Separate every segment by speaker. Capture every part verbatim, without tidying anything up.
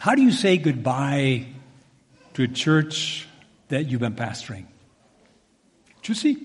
Speaker 1: How do you say goodbye to a church that you've been pastoring? Did you see?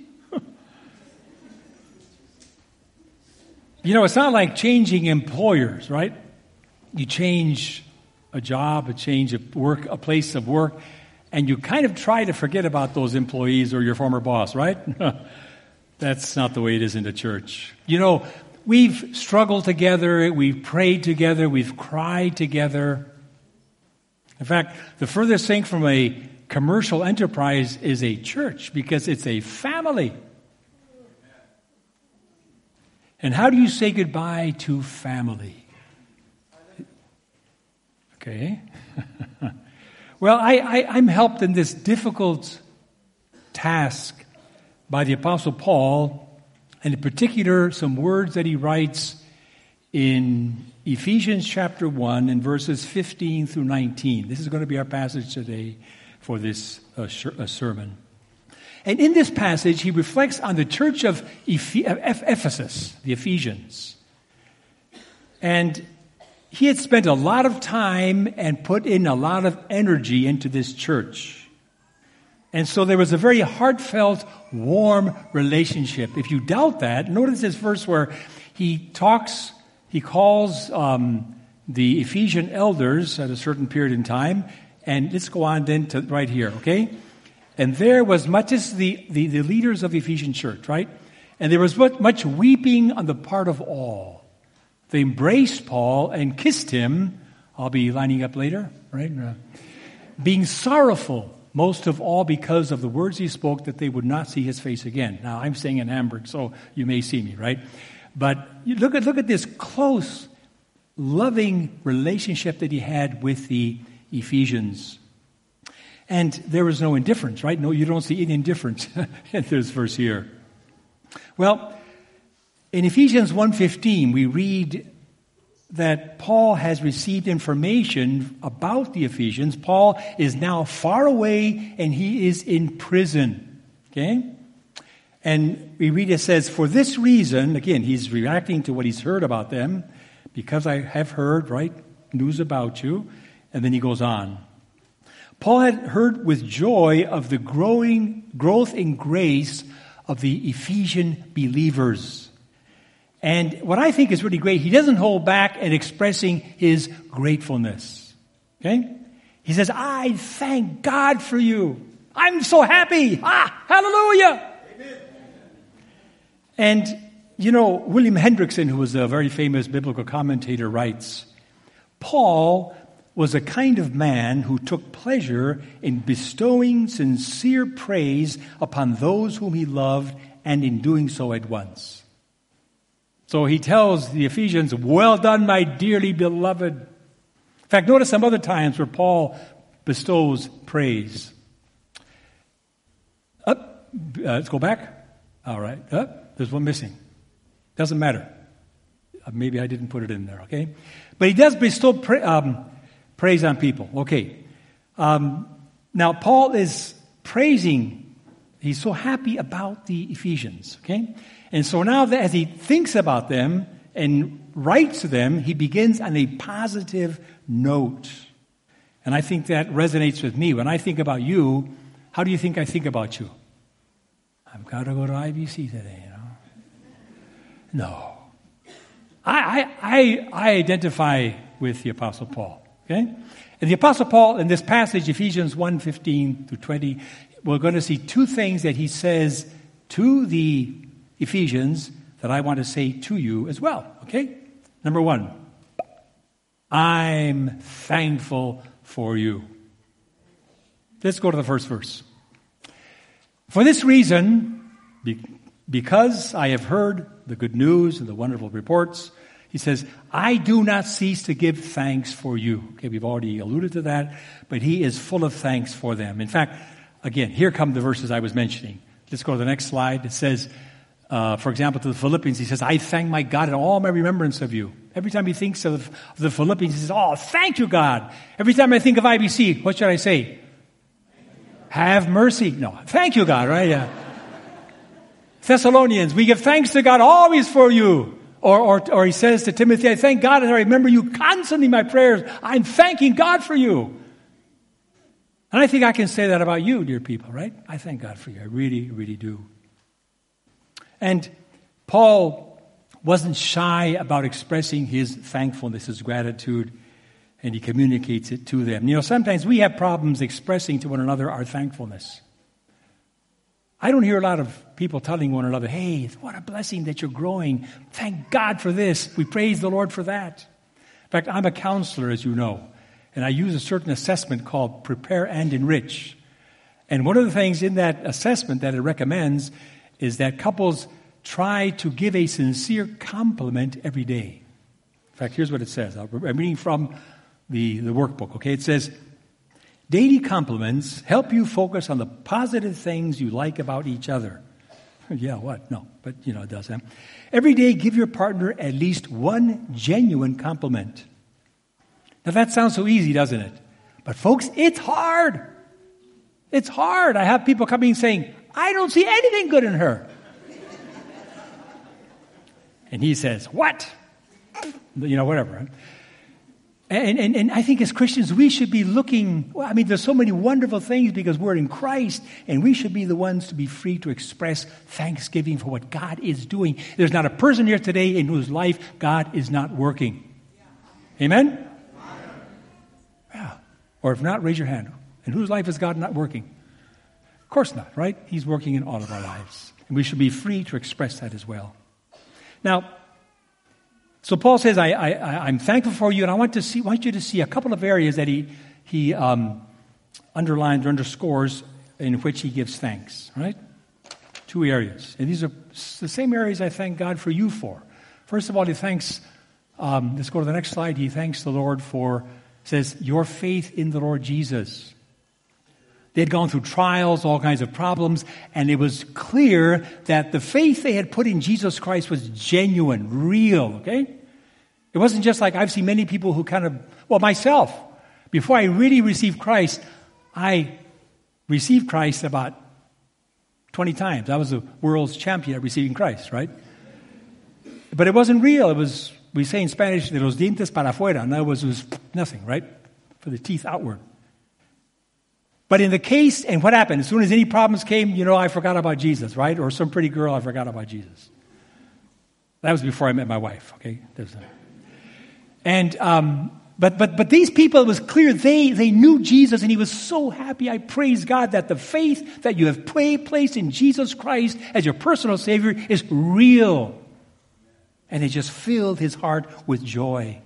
Speaker 1: You know, it's not like changing employers, right? You change a job, a change of work, a place of work, and you kind of try to forget about those employees or your former boss, right? That's not the way it is in the church. You know, we've struggled together, we've prayed together, we've cried together. In fact, the furthest thing from a commercial enterprise is a church because it's a family. And how do you say goodbye to family? Okay. Well, I, I, I'm helped in this difficult task by the Apostle Paul, and in particular, some words that he writes in Ephesians chapter one and verses fifteen through nineteen. This is going to be our passage today for this uh, sermon. And in this passage, he reflects on the church of Ephesus, the Ephesians. And he had spent a lot of time and put in a lot of energy into this church. And so there was a very heartfelt, warm relationship. If you doubt that, notice this verse where he talks, he calls um, the Ephesian elders at a certain period in time. And let's go on then to right here, okay? And there was much as the, the, the leaders of the Ephesian church, right? And there was much weeping on the part of all. They embraced Paul and kissed him. I'll be lining up later, right? Uh, being sorrowful, most of all because of the words he spoke, that they would not see his face again. Now, I'm staying in Hamburg, so you may see me, right? But you look at look at this close, loving relationship that he had with the Ephesians. And there was no indifference, right? No, you don't see any indifference in this verse here. Well, in Ephesians one fifteen, we read that Paul has received information about the Ephesians. Paul is now far away and he is in prison. Okay? And we read it says, for this reason, again, he's reacting to what he's heard about them, because I have heard, right, news about you. And then he goes on. Paul had heard with joy of the growing growth in grace of the Ephesian believers. And what I think is really great, he doesn't hold back in expressing his gratefulness. Okay? He says, I thank God for you. I'm so happy. Ah, hallelujah. Amen. And, you know, William Hendrickson, who was a very famous biblical commentator, writes, Paul was a kind of man who took pleasure in bestowing sincere praise upon those whom he loved, and in doing so at once. So he tells the Ephesians, well done, my dearly beloved. In fact, notice some other times where Paul bestows praise. Up, uh, let's go back. All right, up, there's one missing. Doesn't matter. Uh, maybe I didn't put it in there, okay? But he does bestow praise. Um, Praise on people. Okay. Um, now, Paul is praising. He's so happy about the Ephesians. Okay. And so now that as he thinks about them and writes to them, he begins on a positive note. And I think that resonates with me. When I think about you, how do you think I think about you? I've got to go to I B C today, you know. No. I, I, I, I identify with the Apostle Paul. Okay? And the Apostle Paul, in this passage, Ephesians one fifteen through twenty, we're going to see two things that he says to the Ephesians that I want to say to you as well. Okay? Number one, I'm thankful for you. Let's go to the first verse. For this reason, because I have heard the good news and the wonderful reports, he says, I do not cease to give thanks for you. Okay, we've already alluded to that, but he is full of thanks for them. In fact, again, here come the verses I was mentioning. Let's go to the next slide. It says, uh, for example, to the Philippians, he says, I thank my God in all my remembrance of you. Every time he thinks of, of the Philippians, he says, oh, thank you, God. Every time I think of I B C, what should I say? Have mercy. No, thank you, God, right? Yeah. Thessalonians, we give thanks to God always for you. Or, or, or he says to Timothy, I thank God and I remember you constantly in my prayers. I'm thanking God for you. And I think I can say that about you, dear people, right? I thank God for you. I really, really do. And Paul wasn't shy about expressing his thankfulness, his gratitude, and he communicates it to them. You know, sometimes we have problems expressing to one another our thankfulness. I don't hear a lot of people telling one another, hey, what a blessing that you're growing. Thank God for this. We praise the Lord for that. In fact, I'm a counselor, as you know, and I use a certain assessment called Prepare and Enrich. And one of the things in that assessment that it recommends is that couples try to give a sincere compliment every day. In fact, here's what it says. I'm reading from the, the workbook, okay? It says, daily compliments help you focus on the positive things you like about each other. Yeah, what? No, but, you know, it does. Huh? Every day, give your partner at least one genuine compliment. Now, that sounds so easy, doesn't it? But, folks, it's hard. It's hard. I have people coming saying, I don't see anything good in her. And he says, what? You know, whatever. Huh? And, and and I think as Christians, we should be looking, well, I mean, there's so many wonderful things because we're in Christ, and we should be the ones to be free to express thanksgiving for what God is doing. There's not a person here today in whose life God is not working. Amen? Yeah. Or if not, raise your hand. In whose life is God not working? Of course not, right? He's working in all of our lives. And we should be free to express that as well. Now, so Paul says, I, I, I'm thankful for you, and I want to see, want you to see a couple of areas that he he um, underlines or underscores in which he gives thanks, right? Two areas. And these are the same areas I thank God for you for. First of all, he thanks, um, let's go to the next slide, he thanks the Lord for, says, your faith in the Lord Jesus. They had gone through trials, all kinds of problems, and it was clear that the faith they had put in Jesus Christ was genuine, real, okay? It wasn't just like I've seen many people who kind of, well, myself, before I really received Christ, I received Christ about twenty times. I was the world's champion at receiving Christ, right? But it wasn't real. It was, we say in Spanish, de los dientes para afuera. In other words, it was nothing, right? For the teeth outward. But in the case, and what happened? As soon as any problems came, you know, I forgot about Jesus, right? Or some pretty girl, I forgot about Jesus. That was before I met my wife, okay? There's a, and, um, but, but, but these people, it was clear they, they knew Jesus, and he was so happy. I praise God that the faith that you have play, placed in Jesus Christ as your personal Savior is real. And it just filled his heart with joy.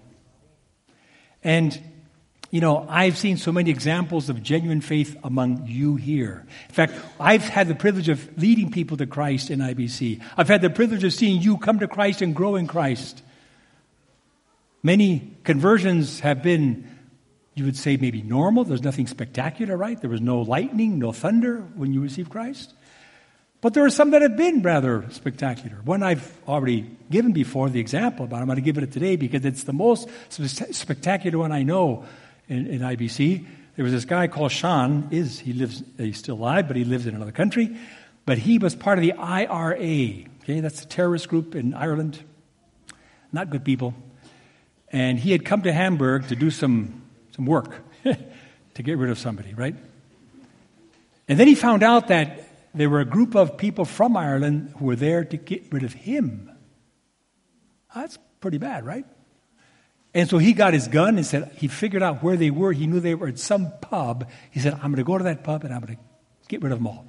Speaker 1: And you know, I've seen so many examples of genuine faith among you here. In fact, I've had the privilege of leading people to Christ in I B C. I've had the privilege of seeing you come to Christ and grow in Christ. Many conversions have been, you would say, maybe normal. There's nothing spectacular, right? There was no lightning, no thunder when you received Christ. But there are some that have been rather spectacular. One I've already given before, the example, but I'm going to give it today because it's the most spectacular one I know. In, in I B C, there was this guy called Sean. Is he lives? He's still alive, but he lives in another country. But he was part of the I R A. Okay, that's a terrorist group in Ireland. Not good people. And he had come to Hamburg to do some some work to get rid of somebody, right? And then he found out that there were a group of people from Ireland who were there to get rid of him. That's pretty bad, right? And so he got his gun and said, he figured out where they were. He knew they were at some pub. He said, I'm going to go to that pub and I'm going to get rid of them all.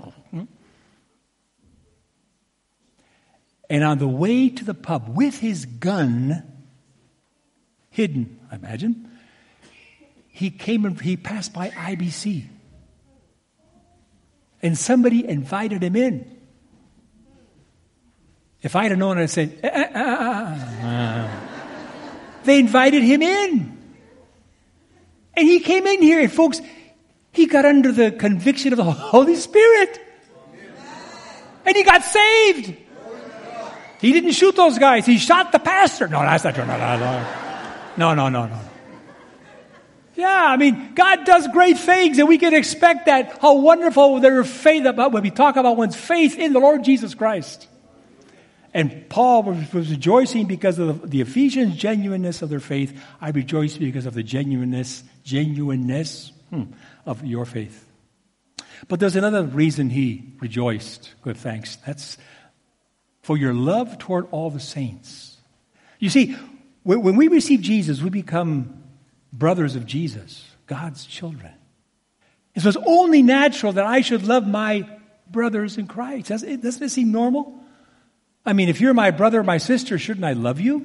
Speaker 1: And on the way to the pub with his gun, hidden, I imagine, he came and he passed by I B C. And somebody invited him in. If I'd have known, I'd say, uh, uh, uh, uh. They invited him in. And he came in here. And folks, he got under the conviction of the Holy Spirit. And he got saved. He didn't shoot those guys. He shot the pastor. No, that's not true. No, no, no. No, no, no, no. Yeah, I mean, God does great things, and we can expect that. How wonderful their faith about when we talk about one's faith in the Lord Jesus Christ. And Paul was, was rejoicing because of the, the Ephesians' genuineness of their faith. I rejoice because of the genuineness, genuineness hmm, of your faith. But there's another reason he rejoiced with thanks. That's for your love toward all the saints. You see, when we receive Jesus, we become brothers of Jesus, God's children. And so it's only natural that I should love my brothers in Christ. Doesn't it, doesn't it seem normal? I mean, if you're my brother or my sister, shouldn't I love you?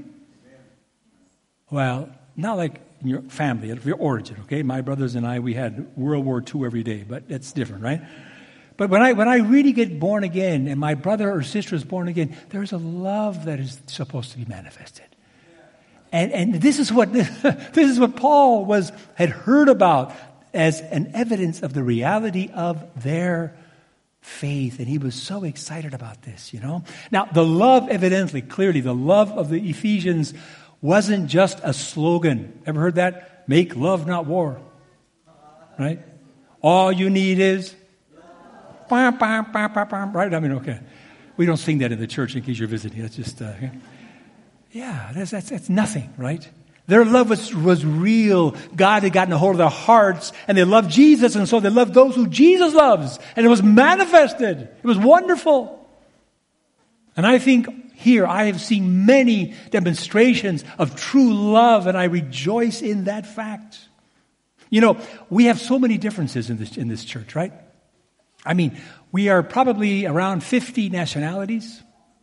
Speaker 1: Well, not like in your family, of your origin, okay? My brothers and I, we had World War Two every day, but it's different, right? But when I when I really get born again and my brother or sister is born again, there's a love that is supposed to be manifested. And and this is what this is what Paul was had heard about as an evidence of the reality of their faith. And he was so excited about this, you know. Now, the love, evidently, clearly, the love of the Ephesians wasn't just a slogan. Ever heard that? Make love, not war. Right? All you need is... Right? I mean, okay. We don't sing that in the church in case you're visiting. That's just... Uh, okay. Yeah, that's, that's, that's nothing, right? Their love was, was real. God had gotten a hold of their hearts, and they loved Jesus, and so they loved those who Jesus loves. And it was manifested. It was wonderful. And I think here I have seen many demonstrations of true love, and I rejoice in that fact. You know, we have so many differences in this, in this church, right? I mean, we are probably around fifty nationalities.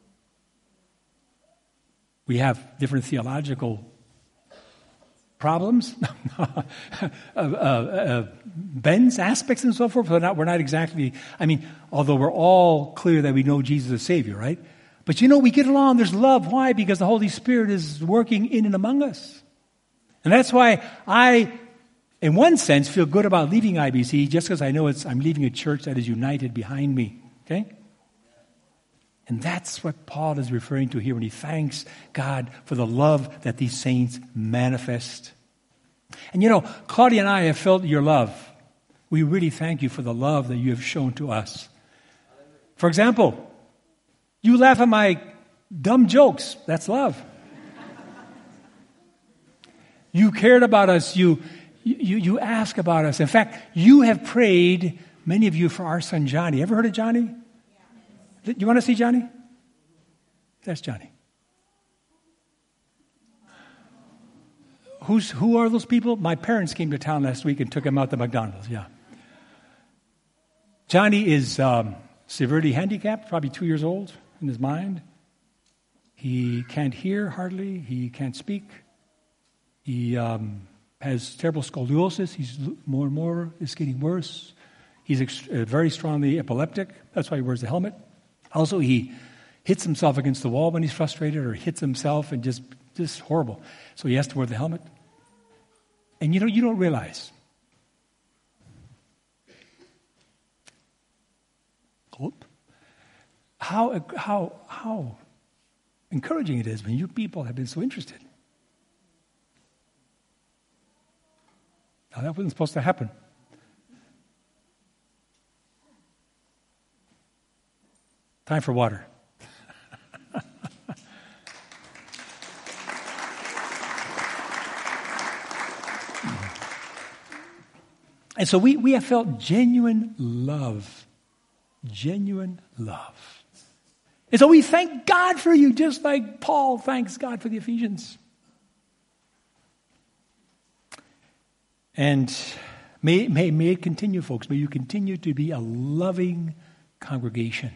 Speaker 1: We have different theological problems, uh, uh, uh, bends, aspects, and so forth. We're not, we're not exactly, I mean, although we're all clear that we know Jesus as Savior, right? But you know, we get along, there's love. Why? Because the Holy Spirit is working in and among us. And that's why I, in one sense, feel good about leaving I B C, just because I know it's I'm leaving a church that is united behind me, okay? And that's what Paul is referring to here when he thanks God for the love that these saints manifest. And you know, Claudia and I have felt your love. We really thank you for the love that you have shown to us. For example, you laugh at my dumb jokes. That's love. You cared about us. You, you, you ask about us. In fact, you have prayed, many of you, for our son Johnny. Ever heard of Johnny? You want to see Johnny? That's Johnny. Who's, who are those people? My parents came to town last week and took him out to McDonald's, yeah. Johnny is um, severely handicapped, probably two years old in his mind. He can't hear hardly. He can't speak. He um, has terrible scoliosis. He's more and more, it's getting worse. He's ex- uh, very strongly epileptic. That's why he wears the helmet. Also, he hits himself against the wall when he's frustrated, or hits himself and just, just horrible. So he has to wear the helmet. And you know, you don't realize. How, how, how encouraging it is when you people have been so interested. Now, that wasn't supposed to happen. Time for water. And so we, we have felt genuine love. Genuine love. And so we thank God for you, just like Paul thanks God for the Ephesians. And may, may, may it continue, folks. May you continue to be a loving congregation.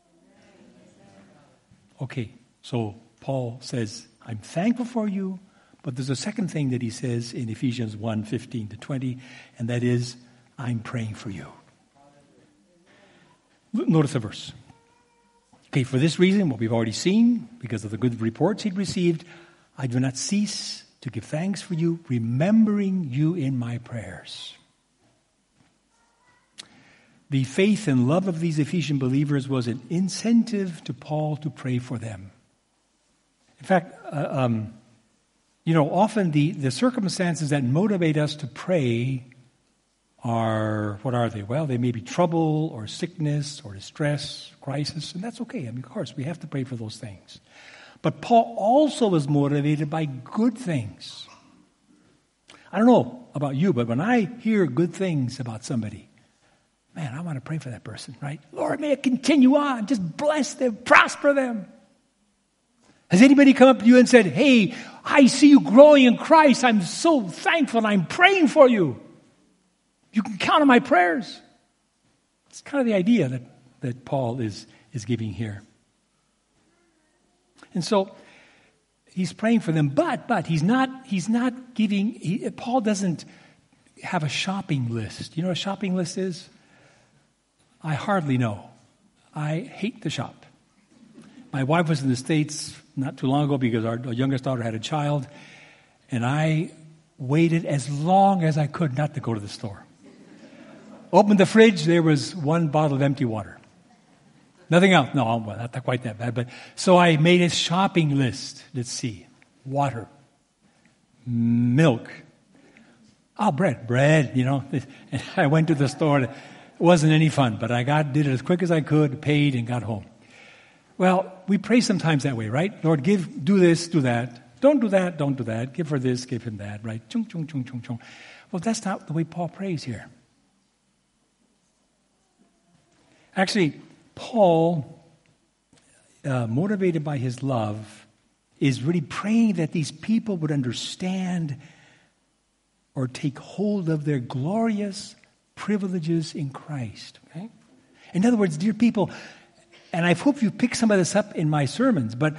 Speaker 1: Okay, so Paul says, I'm thankful for you, but there's a second thing that he says in Ephesians one, fifteen to twenty, and that is, I'm praying for you. Notice the verse. Okay, for this reason, what we've already seen, because of the good reports he'd received, I do not cease to give thanks for you, remembering you in my prayers. The faith and love of these Ephesian believers was an incentive to Paul to pray for them. In fact, uh, um, you know, often the, the circumstances that motivate us to pray are, what are they? Well, they may be trouble or sickness or distress, crisis, and that's okay. I mean, of course, we have to pray for those things. But Paul also was motivated by good things. I don't know about you, but when I hear good things about somebody, man, I want to pray for that person, right? Lord, may it continue on. Just bless them, prosper them. Has anybody come up to you and said, hey, I see you growing in Christ. I'm so thankful and I'm praying for you. You can count on my prayers. It's kind of the idea that, that Paul is, is giving here. And so he's praying for them, but but he's not he's not giving, he, Paul doesn't have a shopping list. You know what a shopping list is? I hardly know. I hate to shop. My wife was in the States not too long ago because our, our youngest daughter had a child, and I waited as long as I could not to go to the store. Opened the fridge, there was one bottle of empty water. Nothing else. No, well, not quite that bad. But so I made a shopping list. Let's see. Water. Milk. Oh, bread. Bread, you know. And I went to the store. It wasn't any fun, but I got did it as quick as I could, paid, and got home. Well, we pray sometimes that way, right? Lord, give, do this, do that. Don't do that, don't do that. Give her this, give him that, right? Chung, chung, chung, chung, chung. Well, that's not the way Paul prays here. Actually, Paul, uh, motivated by his love, is really praying that these people would understand or take hold of their glorious privileges in Christ. Okay? In other words, dear people, and I hope you pick some of this up in my sermons, but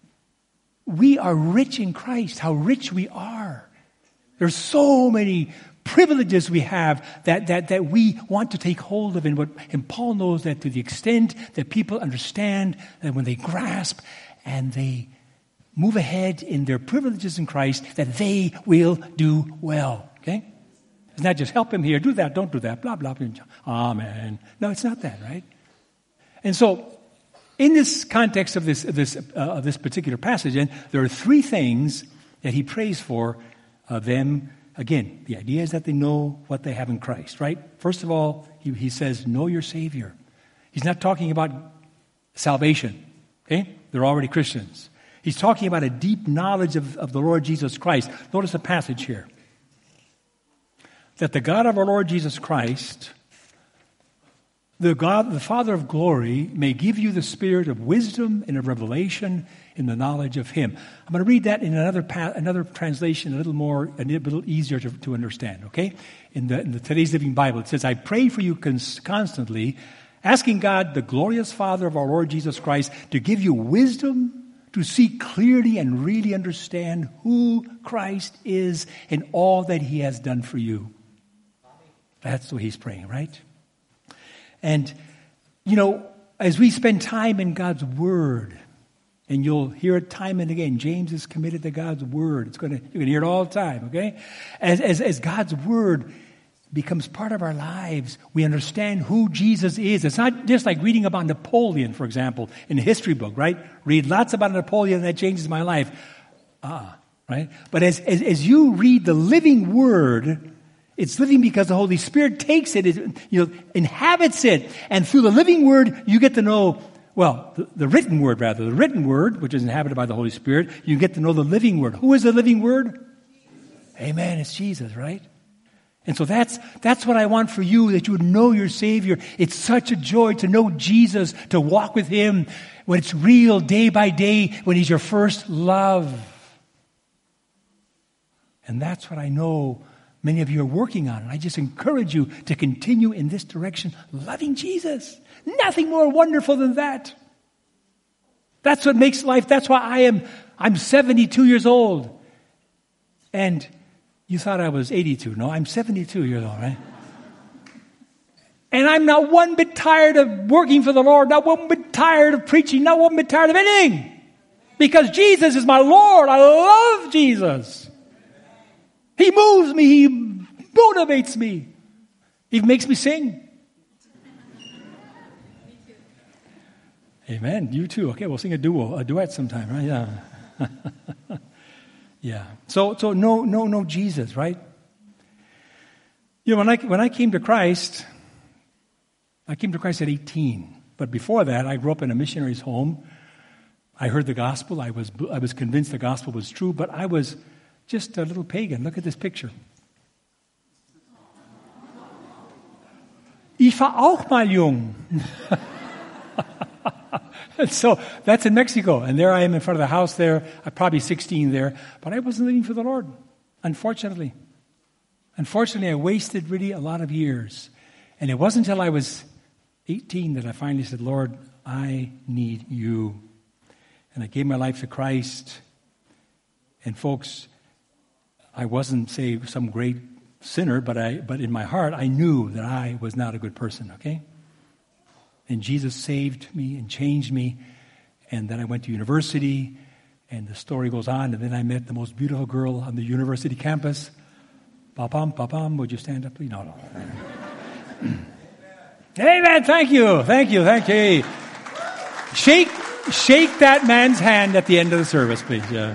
Speaker 1: we are rich in Christ, how rich we are. There's so many privileges we have that, that, that we want to take hold of. And, what, and Paul knows that to the extent that people understand that when they grasp and they move ahead in their privileges in Christ, that they will do well. Okay? It's not just help him here, do that, don't do that, blah, blah, blah. Amen. No, it's not that, right? And so, in this context of this, of this, uh, of this particular passage, and there are three things that he prays for uh, them. Again, the idea is that they know what they have in Christ, right? First of all, he, he says, know your Savior. He's not talking about salvation, okay? They're already Christians. He's talking about a deep knowledge of, of the Lord Jesus Christ. Notice the passage here. That the God of our Lord Jesus Christ, the God, the Father of glory, may give you the spirit of wisdom and of revelation in the knowledge of Him. I'm going to read that in another pa- another translation, a little more, a little easier to, to understand, okay? In the, in the Today's Living Bible, it says, I pray for you cons- constantly, asking God, the glorious Father of our Lord Jesus Christ, to give you wisdom to see clearly and really understand who Christ is and all that He has done for you. That's what he's praying, right? And, you know, as we spend time in God's Word, and you'll hear it time and again, James is committed to God's Word. It's going to, you're going to hear it all the time, okay? As, as, as God's Word becomes part of our lives, we understand who Jesus is. It's not just like reading about Napoleon, for example, in a history book, right? Read lots about Napoleon, and that changes my life. Ah, right? But as, as, as you read the living Word, it's living because the Holy Spirit takes it, it, you know, inhabits it. And through the living Word, you get to know, well, the, the written Word rather, the written Word, which is inhabited by the Holy Spirit, you get to know the living Word. Who is the living Word? Jesus. Amen, it's Jesus, right? And so that's, that's what I want for you, that you would know your Savior. It's such a joy to know Jesus, to walk with Him when it's real day by day, when He's your first love. And that's what I know many of you are working on. And I just encourage you to continue in this direction, loving Jesus. Nothing more wonderful than that. That's what makes life. That's why I am, I'm seventy-two years old. And you thought I was eighty-two. No, I'm seventy-two years old, right? And I'm not one bit tired of working for the Lord, not one bit tired of preaching, not one bit tired of anything. Because Jesus is my Lord. I love Jesus. He moves me. He motivates me. He makes me sing. Amen. You too. Okay, we'll sing a duo, a duet sometime, right? Yeah. Yeah. So, so no, no, no Jesus, right? You know, when I, when I came to Christ, I came to Christ at eighteen. But before that, I grew up in a missionary's home. I heard the gospel. I was, I was convinced the gospel was true, but I was just a little pagan. Look at this picture. Ich war auch mal jung. So that's in Mexico. And there I am in front of the house there. I'm probably sixteen there. But I wasn't living for the Lord, unfortunately. Unfortunately, I wasted really a lot of years. And it wasn't until I was eighteen that I finally said, Lord, I need you. And I gave my life to Christ. And folks, I wasn't, say, some great sinner, but I, but in my heart, I knew that I was not a good person, okay? And Jesus saved me and changed me. And then I went to university, and the story goes on. And then I met the most beautiful girl on the university campus. Ba-bum, ba-bum, would you stand up, please? No, no. Amen, thank you, thank you, thank you. Shake, shake that man's hand at the end of the service, please. Yeah.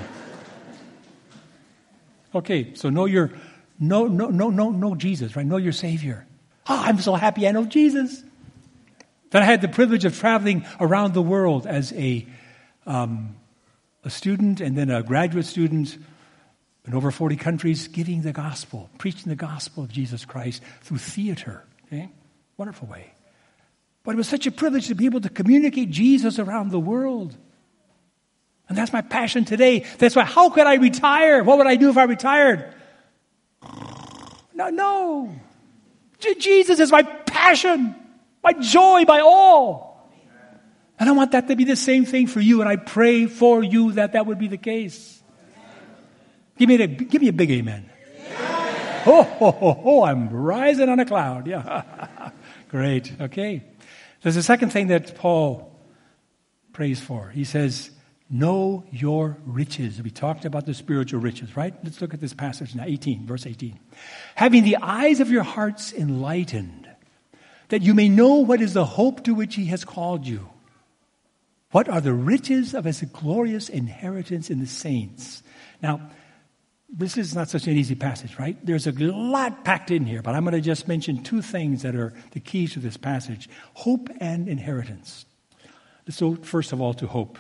Speaker 1: Okay, so know your, know, know, know, know, know Jesus, right? Know your Savior. Oh, I'm so happy I know Jesus. Then I had the privilege of traveling around the world as a um, a student and then a graduate student in over forty countries, giving the gospel, preaching the gospel of Jesus Christ through theater. Okay? Wonderful way. But it was such a privilege to be able to communicate Jesus around the world. And that's my passion today. That's why, how could I retire? What would I do if I retired? No, no. J- Jesus is my passion, my joy, my all. And I want that to be the same thing for you. And I pray for you that that would be the case. Give me a, give me a big amen. Amen. Oh, ho, ho, ho, I'm rising on a cloud. Yeah. Great. Okay. There's a second thing that Paul prays for. He says, know your riches. We talked about the spiritual riches, right? Let's look at this passage now, eighteen, verse eighteen. Having the eyes of your hearts enlightened, that you may know what is the hope to which he has called you. What are the riches of his glorious inheritance in the saints? Now, this is not such an easy passage, right? There's a lot packed in here, but I'm going to just mention two things that are the keys to this passage. Hope and inheritance. Let's go first of all to hope.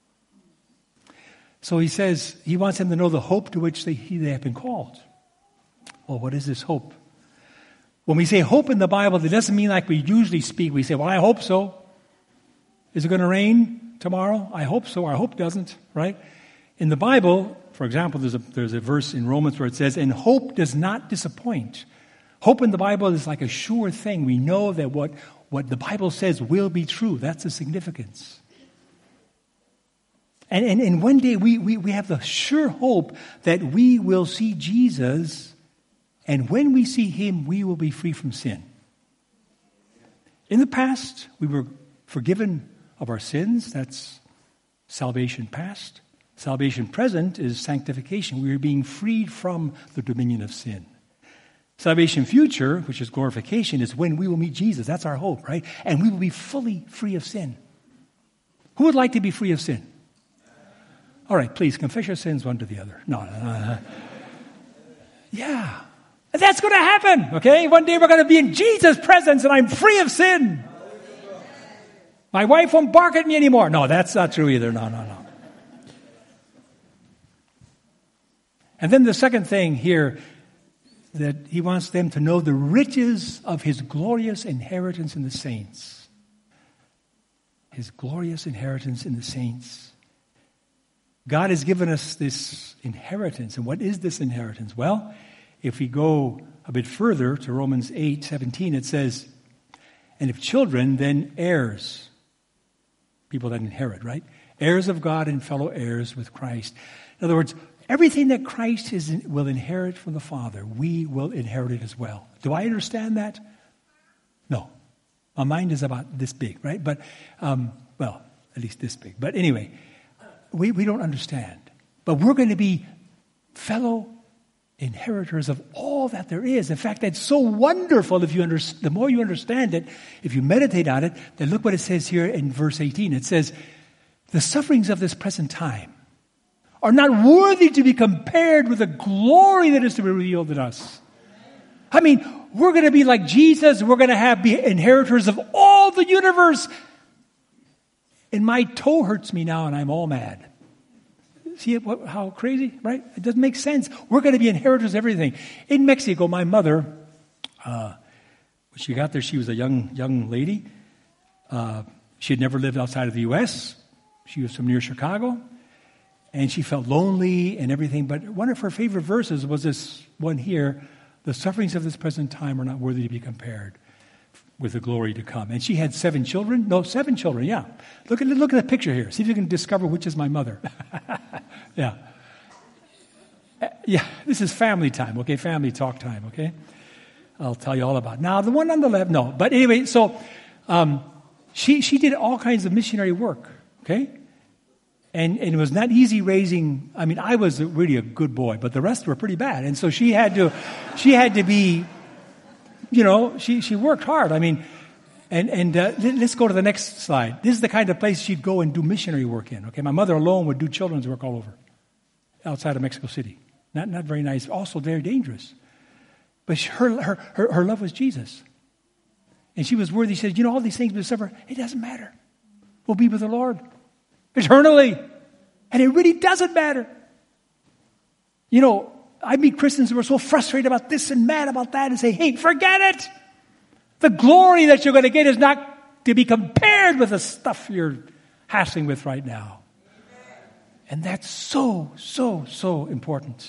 Speaker 1: So he says he wants them to know the hope to which they, they have been called. Well, what is this hope? When we say hope in the Bible, it doesn't mean like we usually speak. We say, well, I hope so. Is it going to rain tomorrow? I hope so. I hope it doesn't, right? In the Bible, for example, there's a, there's a verse in Romans where it says, and hope does not disappoint. Hope in the Bible is like a sure thing. We know that what, what the Bible says will be true. That's the significance. And, and, and one day we, we, we have the sure hope that we will see Jesus, and when we see him, we will be free from sin. In the past, we were forgiven of our sins. That's salvation past. Salvation present is sanctification. We are being freed from the dominion of sin. Salvation future, which is glorification, is when we will meet Jesus. That's our hope, right? And we will be fully free of sin. Who would like to be free of sin? All right, please confess your sins one to the other. No, no, no. no. Yeah. That's going to happen, okay? One day we're going to be in Jesus' presence and I'm free of sin. My wife won't bark at me anymore. No, that's not true either. No, no, no. And then the second thing here, that he wants them to know the riches of his glorious inheritance in the saints. His glorious inheritance in the saints. God has given us this inheritance. And what is this inheritance? Well, if we go a bit further to Romans eight seventeen, it says, and if children, then heirs. People that inherit, right? Heirs of God and fellow heirs with Christ. In other words, everything that Christ is in, will inherit from the Father, we will inherit it as well. Do I understand that? No. My mind is about this big, right? But, um, well, at least this big. But anyway, we, we don't understand. But we're going to be fellow inheritors of all that there is. In fact, that's so wonderful if you under, the more you understand it, if you meditate on it, then look what it says here in verse eighteen. It says, the sufferings of this present time are not worthy to be compared with the glory that is to be revealed in us. I mean, we're going to be like Jesus. We're going to have be inheritors of all the universe. And my toe hurts me now and I'm all mad. See what, how crazy, right? It doesn't make sense. We're going to be inheritors of everything. In Mexico, my mother, uh, when she got there, she was a young young lady. Uh, she had never lived outside of the U S. She was from near Chicago. And she felt lonely and everything. But one of her favorite verses was this one here. The sufferings of this present time are not worthy to be compared with the glory to come. And she had seven children. No, seven children, yeah. Look at look at the picture here. See if you can discover which is my mother. yeah. Uh, yeah, this is family time, okay? Family talk time, okay? I'll tell you all about it. Now, the one on the left, no. But anyway, so um, she, she did all kinds of missionary work, okay? And, and it was not easy raising, I mean, I was really a good boy, but the rest were pretty bad. And so she had to, she had to be, you know, she, she worked hard. I mean, and, and uh, let's go to the next slide. This is the kind of place she'd go and do missionary work in, okay? My mother alone would do children's work all over, outside of Mexico City. Not, not very nice, also very dangerous. But she, her, her, her, her love was Jesus. And she was worthy. She said, you know, all these things we suffer, it doesn't matter. We'll be with the Lord eternally. And it really doesn't matter. You know, I meet Christians who are so frustrated about this and mad about that and say, hey, forget it. The glory that you're going to get is not to be compared with the stuff you're hassling with right now. And that's so, so, so important.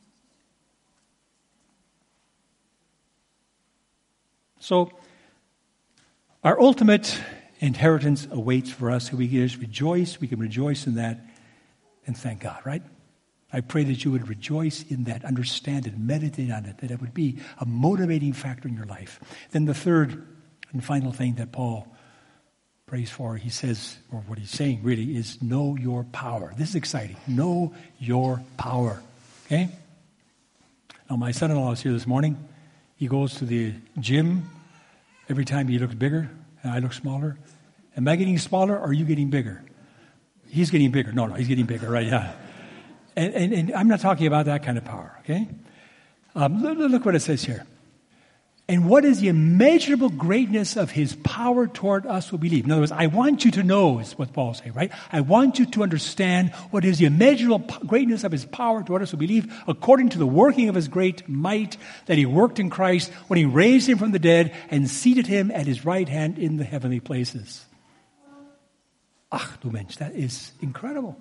Speaker 1: So, our ultimate inheritance awaits for us. We can just rejoice. We can rejoice in that and thank God, right? I pray that you would rejoice in that, understand it, meditate on it, that it would be a motivating factor in your life. Then the third and final thing that Paul prays for, he says, or what he's saying really, is know your power. This is exciting. Know your power. Okay? Now, my son-in-law is here this morning. He goes to the gym. Every time he looks bigger, and I look smaller. Am I getting smaller, or are you getting bigger? He's getting bigger. No, no, he's getting bigger, right? Yeah. And, and, and I'm not talking about that kind of power, okay? Um, look, look what it says here. And what is the immeasurable greatness of his power toward us who believe? In other words, I want you to know, is what Paul's saying, right? I want you to understand what is the immeasurable greatness of his power toward us who believe, according to the working of his great might that he worked in Christ when he raised him from the dead and seated him at his right hand in the heavenly places. Ach, du Mensch, that is incredible.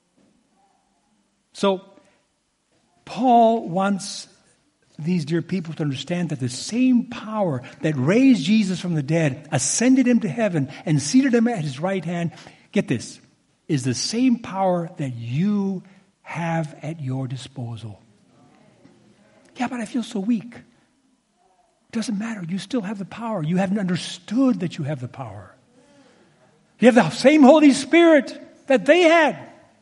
Speaker 1: So, Paul wants these dear people to understand that the same power that raised Jesus from the dead, ascended him to heaven, and seated him at his right hand, get this, is the same power that you have at your disposal. Yeah, but I feel so weak. Doesn't matter. You still have the power. You haven't understood that you have the power. You have the same Holy Spirit that they had.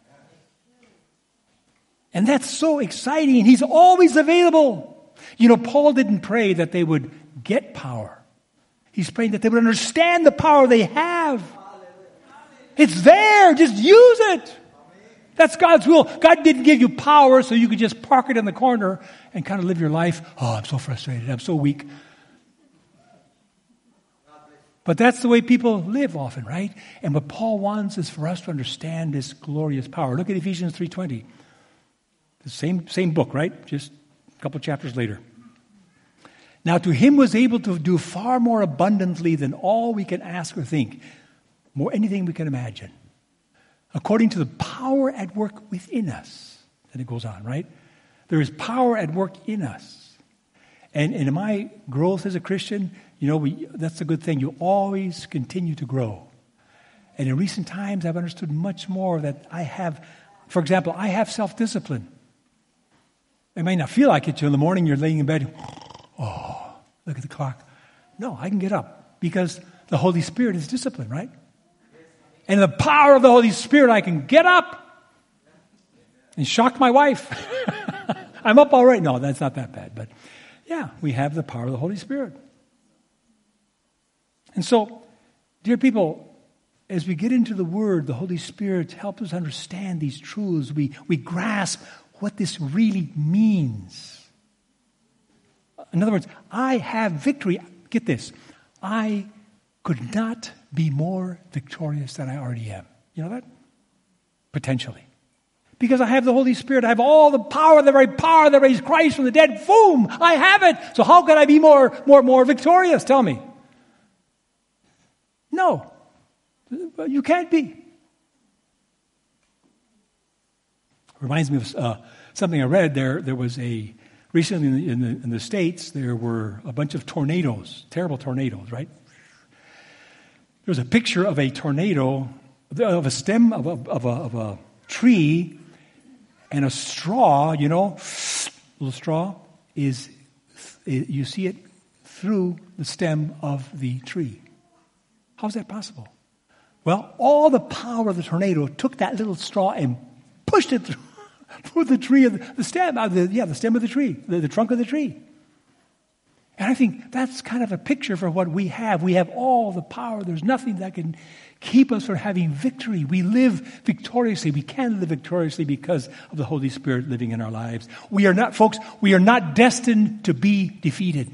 Speaker 1: And that's so exciting. And he's always available. You know, Paul didn't pray that they would get power. He's praying that they would understand the power they have. It's there. Just use it. That's God's will. God didn't give you power so you could just park it in the corner and kind of live your life. Oh, I'm so frustrated. I'm so weak. But that's the way people live often, right? And what Paul wants is for us to understand this glorious power. Look at Ephesians three twenty. The same, same book, right? Just a couple chapters later. Now to him was able to do far more abundantly than all we can ask or think. More anything we can imagine. According to the power at work within us. Then it goes on, right? There is power at work in us. And, and in my growth as a Christian, you know, we, that's a good thing. You always continue to grow. And in recent times, I've understood much more that I have, for example, I have self-discipline. It may not feel like it to you in the morning, you're laying in bed, oh, look at the clock. No, I can get up because the Holy Spirit is discipline, right? And the power of the Holy Spirit, I can get up and shock my wife. I'm up all right. No, that's not that bad. But yeah, we have the power of the Holy Spirit. And so, dear people, as we get into the Word, the Holy Spirit helps us understand these truths. We, we grasp what this really means. In other words, I have victory. Get this. I could not be more victorious than I already am. You know that? Potentially. Because I have the Holy Spirit. I have all the power, the very power that raised Christ from the dead. Boom! I have it. So how could I be more, more, more victorious? Tell me. No. You can't be. Reminds me of uh, something I read. There there was a, recently in the, in, the, in the States, there were a bunch of tornadoes, terrible tornadoes, right? There was a picture of a tornado, of a stem of a, of a, of a tree, and a straw, you know, little straw, is, you see it through the stem of the tree. How is that possible? Well, all the power of the tornado took that little straw and pushed it through, through the tree of the, the stem, uh, the, yeah, the stem of the tree, the, the trunk of the tree. And I think that's kind of a picture for what we have. We have all the power. There's nothing that can keep us from having victory. We live victoriously. We can live victoriously because of the Holy Spirit living in our lives. We are not, folks, we are not destined to be defeated.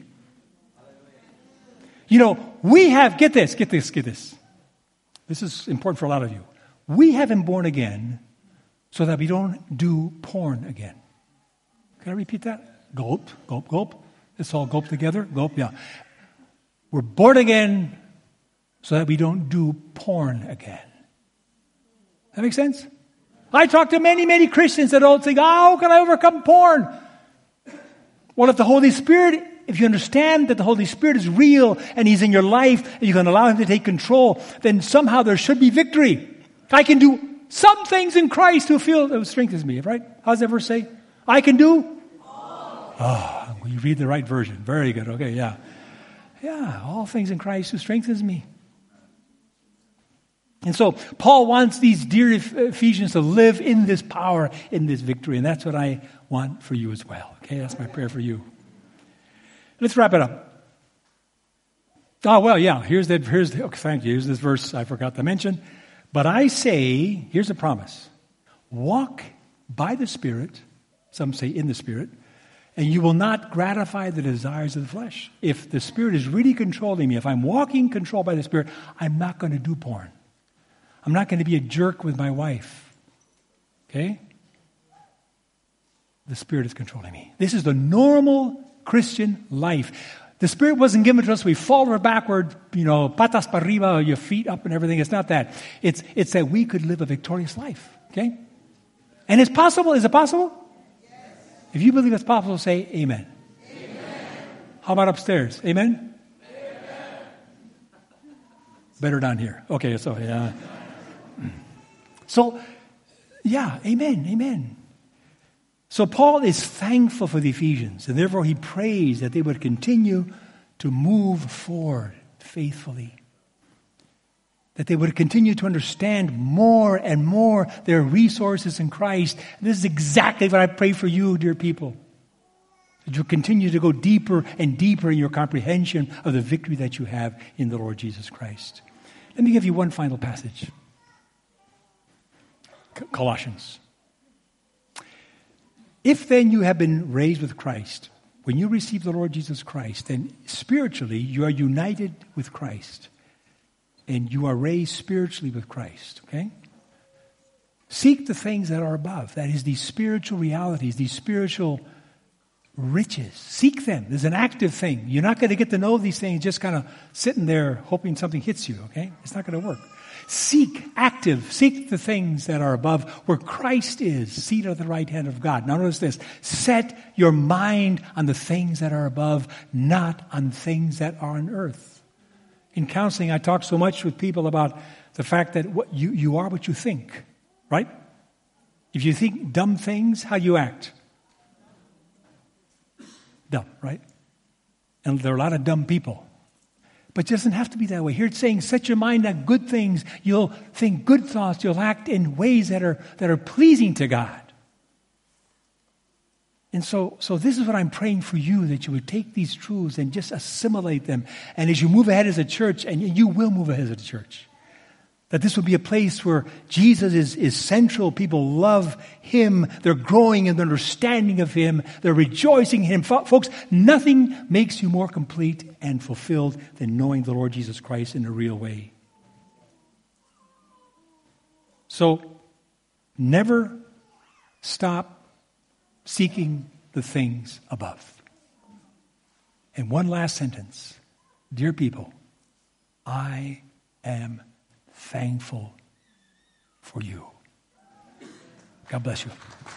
Speaker 1: You know, we have, get this, get this, get this. This is important for a lot of you. We have been born again so that we don't do porn again. Can I repeat that? Gulp, gulp, gulp. Let's all gulp together. Gulp, yeah. We're born again so that we don't do porn again. That makes sense? I talk to many, many Christians that don't think, oh, how can I overcome porn? Well, if the Holy Spirit, if you understand that the Holy Spirit is real and He's in your life and you can allow Him to take control, then somehow there should be victory. I can do some things in Christ who feel who strengthens me, right? How does that verse say? I can do? Oh, you read the right version. Very good. Okay, yeah. Yeah, all things in Christ who strengthens me. And so Paul wants these dear Ephesians to live in this power, in this victory. And that's what I want for you as well. Okay, that's my prayer for you. Let's wrap it up. Oh, well, yeah, here's the, here's the, okay, thank you. Here's this verse I forgot to mention. But I say, here's a promise. Walk by the Spirit, some say in the Spirit, and you will not gratify the desires of the flesh. If the Spirit is really controlling me, if I'm walking controlled by the Spirit, I'm not going to do porn. I'm not going to be a jerk with my wife. Okay? The Spirit is controlling me. This is the normal Christian life. The Spirit wasn't given to us. We fall over backward, you know, patas para arriba, your feet up and everything. It's not that. It's, it's that we could live a victorious life. Okay? And it's possible. Is it possible? Yes. If you believe it's possible, say amen. Amen. How about upstairs? Amen? Amen. Better down here. Okay, so yeah. So, yeah, amen, amen. So Paul is thankful for the Ephesians, and therefore he prays that they would continue to move forward faithfully. That they would continue to understand more and more their resources in Christ. This is exactly what I pray for you, dear people. That you continue to go deeper and deeper in your comprehension of the victory that you have in the Lord Jesus Christ. Let me give you one final passage. Colossians. If then you have been raised with Christ, when you receive the Lord Jesus Christ, then spiritually you are united with Christ. And you are raised spiritually with Christ, okay? Seek the things that are above. That is, these spiritual realities, these spiritual riches. Seek them. There's an active thing. You're not going to get to know these things just kind of sitting there hoping something hits you, okay? It's not going to work. Seek, active, seek the things that are above where Christ is, seated at the right hand of God. Now notice this, set your mind on the things that are above, not on things that are on earth. In counseling, I talk so much with people about the fact that what you, you are what you think, right? If you think dumb things, how you act? Dumb, right? And there are a lot of dumb people. But it doesn't have to be that way. Here it's saying, set your mind on good things. You'll think good thoughts. You'll act in ways that are that are pleasing to God. And so, so this is what I'm praying for you, that you would take these truths and just assimilate them. And as you move ahead as a church, and you will move ahead as a church, That this would be a place where Jesus is, is central. People love Him. They're growing in their understanding of Him. They're rejoicing in Him. Folks, nothing makes you more complete and fulfilled than knowing the Lord Jesus Christ in a real way. So, never stop seeking the things above. And one last sentence. Dear people, I am thankful for you. God bless you.